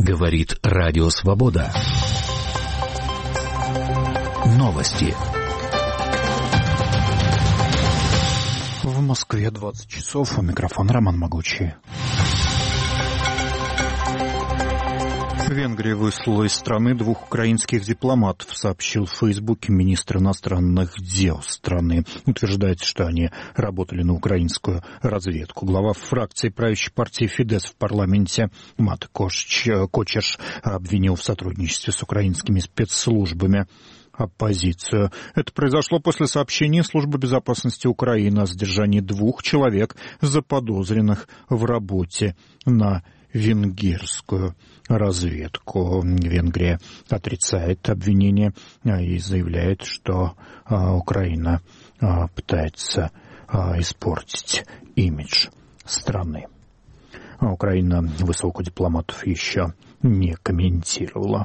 Говорит Радио Свобода. Новости. В Москве 20 часов. У микрофона Роман Могучий. Венгрия выслала из страны 2 украинских дипломатов, сообщил в Фейсбуке министр иностранных дел страны. Утверждается, что они работали на украинскую разведку. Глава фракции правящей партии «Фидес» в парламенте Мат Кочерш обвинил в сотрудничестве с украинскими спецслужбами оппозицию. Это произошло после сообщения Службы безопасности Украины о задержании 2 человек, заподозренных в работе на венгерскую разведку. Венгрия отрицает обвинение и заявляет, что Украина пытается испортить имидж страны. Украина высылку дипломатов еще не комментировала.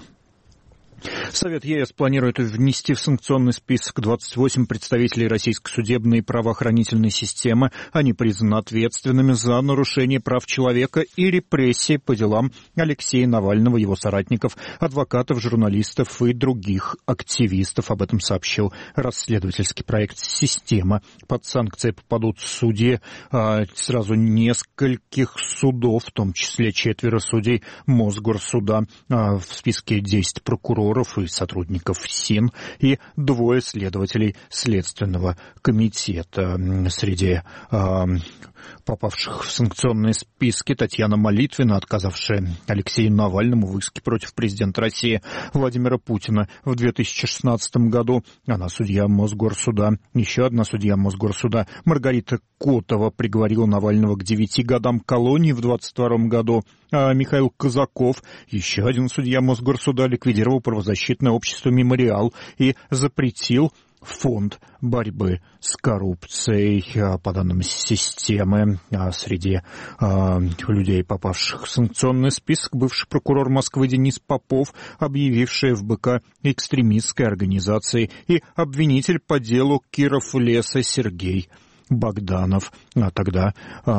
Совет ЕС планирует внести в санкционный список 28 представителей российской судебной и правоохранительной системы. Они признаны ответственными за нарушение прав человека и репрессии по делам Алексея Навального, его соратников, адвокатов, журналистов и других активистов. Об этом сообщил расследовательский проект «Система». Под санкции попадут судьи сразу нескольких судов, в том числе 4 судей Мосгорсуда. В списке 10 прокуроров и сотрудников СИН и 2 следователей Следственного комитета. Среди попавших в санкционные списки Татьяна Молитвина, отказавшая Алексею Навальному в иске против президента России Владимира Путина в 2016 году. Она судья Мосгорсуда. Еще одна судья Мосгорсуда Маргарита Котова приговорила Навального к 9 годам колонии в 2022 году. А Михаил Казаков, еще один судья Мосгорсуда, ликвидировал правозащитное общество «Мемориал» и запретил фонд борьбы с коррупцией. По данным системы, среди людей, попавших в санкционный список, бывший прокурор Москвы Денис Попов, объявивший ФБК экстремистской организацией, и обвинитель по делу Киров леса Сергей Богданов. Тогда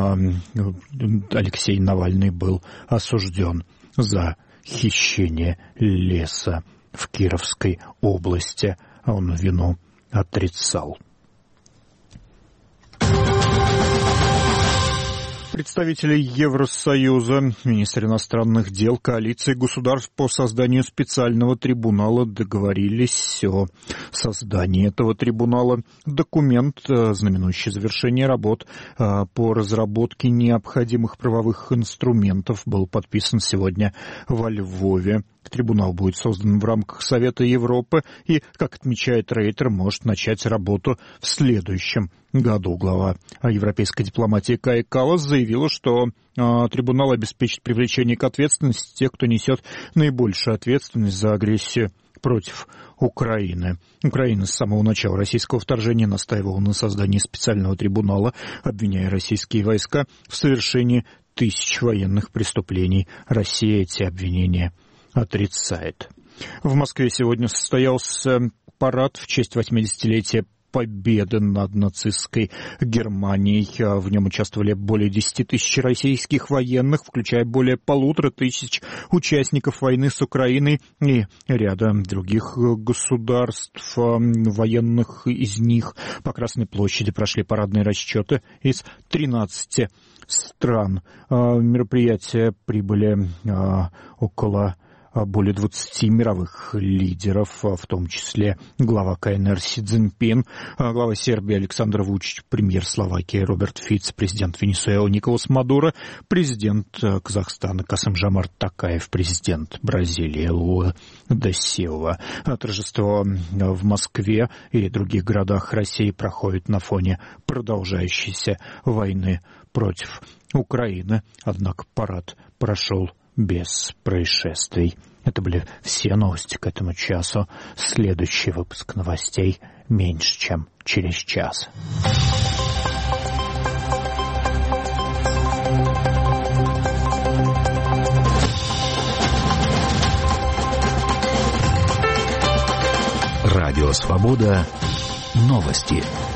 Алексей Навальный был осужден за хищение леса в Кировской области. Он вину отрицал. Представители Евросоюза, министр иностранных дел, коалиции государств по созданию специального трибунала договорились о создании этого трибунала. Документ, знаменующий завершение работ по разработке необходимых правовых инструментов, был подписан сегодня во Львове. Трибунал будет создан в рамках Совета Европы и, как отмечает Рейтер, может начать работу в следующем году. Глава европейской дипломатии Кая Каллас заявила, что трибунал обеспечит привлечение к ответственности тех, кто несет наибольшую ответственность за агрессию против Украины. Украина с самого начала российского вторжения настаивала на создании специального трибунала, обвиняя российские войска в совершении тысяч военных преступлений. Россия эти обвинения отрицает. В Москве сегодня состоялся парад в честь 80-летия победы над нацистской Германией. В нем участвовали более 10 тысяч российских военных, включая более 1500 участников войны с Украиной и ряда других государств. Военных из них по Красной площади прошли парадные расчеты из 13 стран. В мероприятие прибыли более 20 мировых лидеров, в том числе глава КНР Си Цзиньпин, глава Сербии Александр Вучич, премьер Словакии Роберт Фиц, президент Венесуэлы Николас Мадуро, президент Казахстана Касым-Жомарт Токаев, президент Бразилии Лула да Силва. Торжество в Москве и других городах России проходит на фоне продолжающейся войны против Украины, однако парад прошел без происшествий. Это были все новости к этому часу. Следующий выпуск новостей меньше, чем через час. Радио Свобода. Новости.